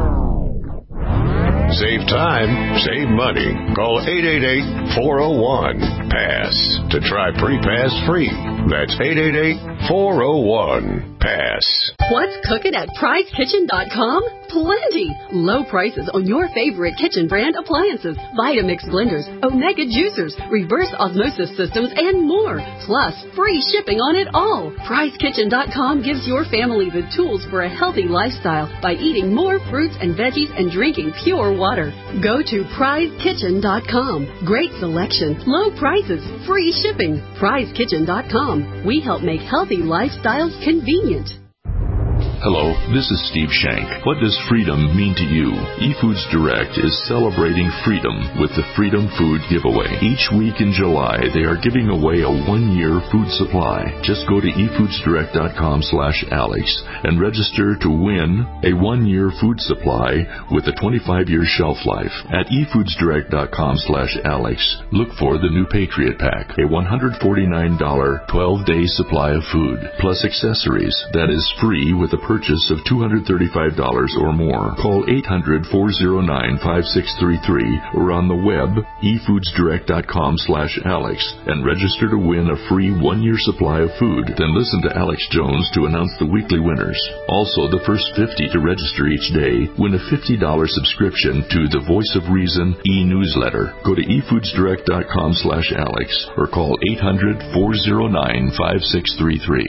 Save time, save money. Call eight eight eight, four oh one, PASS to try Pre-Pass free. That's eight eight eight, four oh one, PASS. What's cooking at price kitchen dot com? Plenty! Low prices on your favorite kitchen brand appliances, Vitamix blenders, Omega juicers, reverse osmosis systems, and more. Plus, free shipping on it all. price kitchen dot com gives your family the tools for a healthy lifestyle by eating more fruits and veggies and drinking pure water. Go to price kitchen dot com. Great selection, low prices, free shipping. price kitchen dot com. We help make healthy lifestyles convenient. Hello, this is Steve Shank. What does freedom mean to you? eFoods Direct is celebrating freedom with the Freedom Food Giveaway. Each week in July, they are giving away a one-year food supply. Just go to e foods direct dot com slash Alex and register to win a one-year food supply with a twenty-five year shelf life. At e foods direct dot com slash Alex, look for the new Patriot Pack, a one hundred forty-nine dollars twelve day supply of food, plus accessories that is free with a purchase of two hundred thirty-five dollars or more. Call eight hundred, four oh nine, five six three three or on the web e foods direct dot com slash Alex and register to win a free one-year supply of food. Then listen to Alex Jones to announce the weekly winners. Also, the first fifty to register each day win a fifty dollars subscription to the Voice of Reason e-newsletter. Go to e foods direct dot com slash Alex or call eight hundred, four oh nine, five six three three.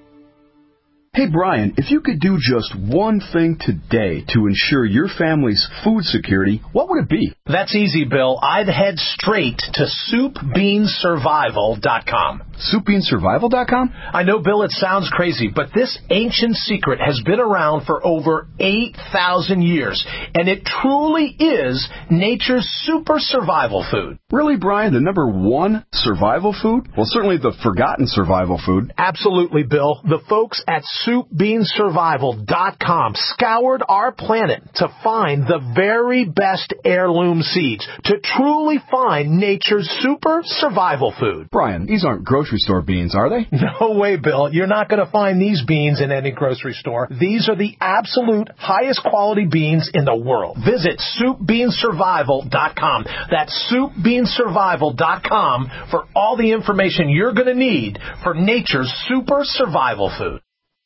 Hey, Brian, if you could do just one thing today to ensure your family's food security, what would it be? That's easy, Bill. I'd head straight to soup bean survival dot com. soup bean survival dot com? I know, Bill, it sounds crazy, but this ancient secret has been around for over eight thousand years, and it truly is nature's super survival food. Really, Brian? The number one survival food? Well, certainly the forgotten survival food. Absolutely, Bill. The folks at soup bean survival dot com scoured our planet to find the very best heirloom seeds to truly find nature's super survival food. Brian, these aren't grocery store beans, are they? No way, Bill. You're not going to find these beans in any grocery store. These are the absolute highest quality beans in the world. Visit soup bean survival dot com. That's soup bean survival dot com for all the information you're going to need for nature's super survival food.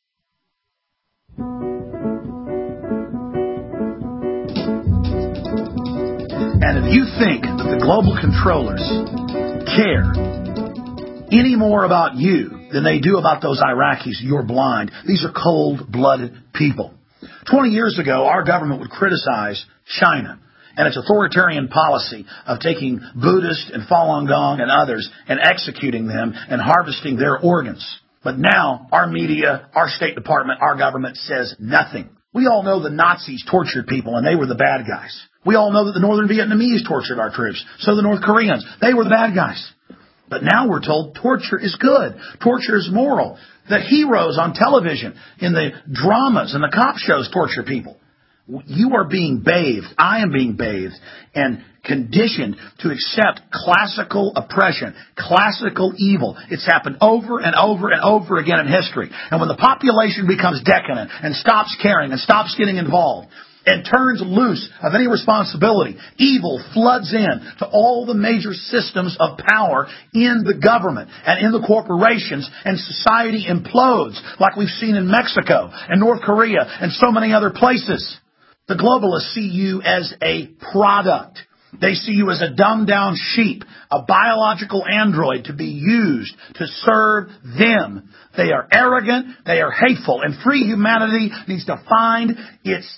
And if you think that the global controllers care any more about you than they do about those Iraqis, you're blind. These are cold-blooded people. Twenty years ago, our government would criticize China and its authoritarian policy of taking Buddhists and Falun Gong and others and executing them and harvesting their organs. But now, our media, our State Department, our government says nothing. We all know the Nazis tortured people and they were the bad guys. We all know that the Northern Vietnamese tortured our troops. So the North Koreans, they were the bad guys. But now we're told torture is good. Torture is moral. The heroes on television in the dramas and the cop shows torture people. You are being bathed, I am being bathed, and conditioned to accept classical oppression, classical evil. It's happened over and over and over again in history. And when the population becomes decadent and stops caring and stops getting involved and turns loose of any responsibility, evil floods in to all the major systems of power in the government and in the corporations, and society implodes like we've seen in Mexico and North Korea and so many other places. The globalists see you as a product. They see you as a dumbed-down sheep, a biological android to be used to serve them. They are arrogant, they are hateful, and free humanity needs to find its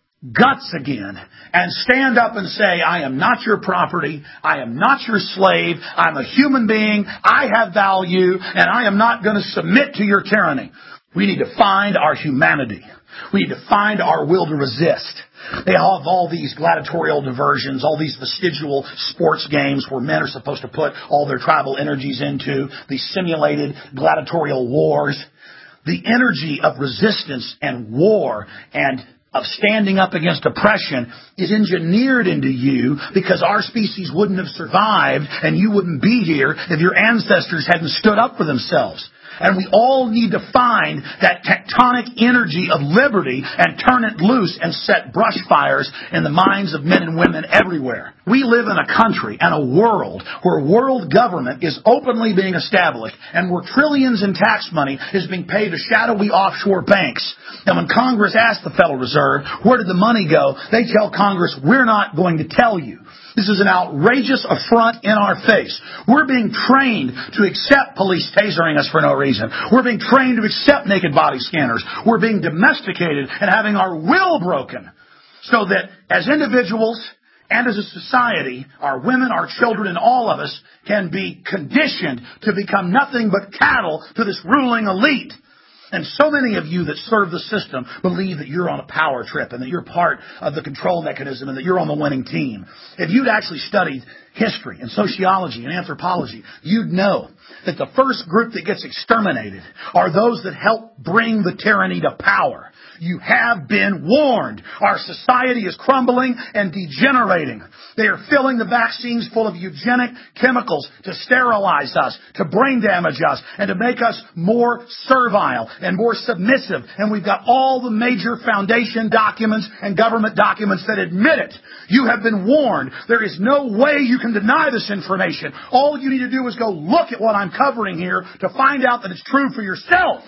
guts again and stand up and say, I am not your property, I am not your slave, I'm a human being, I have value, and I am not going to submit to your tyranny. We need to find our humanity. We need to find our will to resist. They have all these gladiatorial diversions, all these vestigial sports games where men are supposed to put all their tribal energies into, these simulated gladiatorial wars. The energy of resistance and war and of standing up against oppression is engineered into you because our species wouldn't have survived and you wouldn't be here if your ancestors hadn't stood up for themselves. And we all need to find that tectonic energy of liberty and turn it loose and set brush fires in the minds of men and women everywhere. We live in a country and a world where world government is openly being established and where trillions in tax money is being paid to shadowy offshore banks. And when Congress asks the Federal Reserve, where did the money go? They tell Congress, we're not going to tell you. This is an outrageous affront in our face. We're being trained to accept police tasering us for no reason. We're being trained to accept naked body scanners. We're being domesticated and having our will broken so that as individuals and as a society, our women, our children, and all of us can be conditioned to become nothing but cattle to this ruling elite. And so many of you that serve the system believe that you're on a power trip and that you're part of the control mechanism and that you're on the winning team. If you'd actually studied history and sociology and anthropology, you'd know that the first group that gets exterminated are those that help bring the tyranny to power. You have been warned. Our society is crumbling and degenerating. They are filling the vaccines full of eugenic chemicals to sterilize us, to brain damage us, and to make us more servile and more submissive. And we've got all the major foundation documents and government documents that admit it. You have been warned. There is no way you can deny this information. All you need to do is go look at what I'm covering here to find out that it's true for yourself.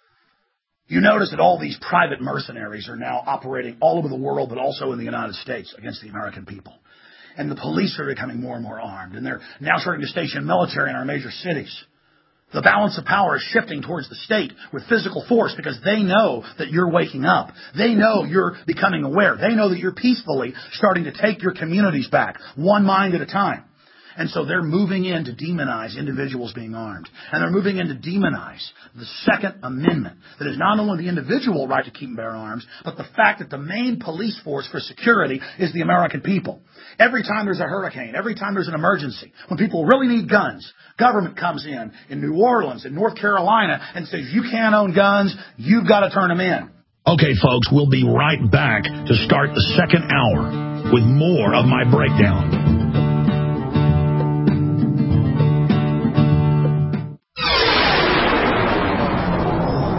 You notice that all these private mercenaries are now operating all over the world, but also in the United States against the American people. And the police are becoming more and more armed, and they're now starting to station military in our major cities. The balance of power is shifting towards the state with physical force because they know that you're waking up. They know you're becoming aware. They know that you're peacefully starting to take your communities back, one mind at a time. And so they're moving in to demonize individuals being armed. And they're moving in to demonize the Second Amendment. That is not only the individual right to keep and bear arms, but the fact that the main police force for security is the American people. Every time there's a hurricane, every time there's an emergency, when people really need guns, government comes in, in New Orleans, in North Carolina, and says, you can't own guns, you've got to turn them in. Okay, folks, we'll be right back to start the second hour with more of my breakdown.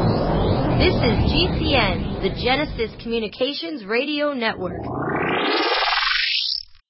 This is G C N, the Genesis Communications Radio Network.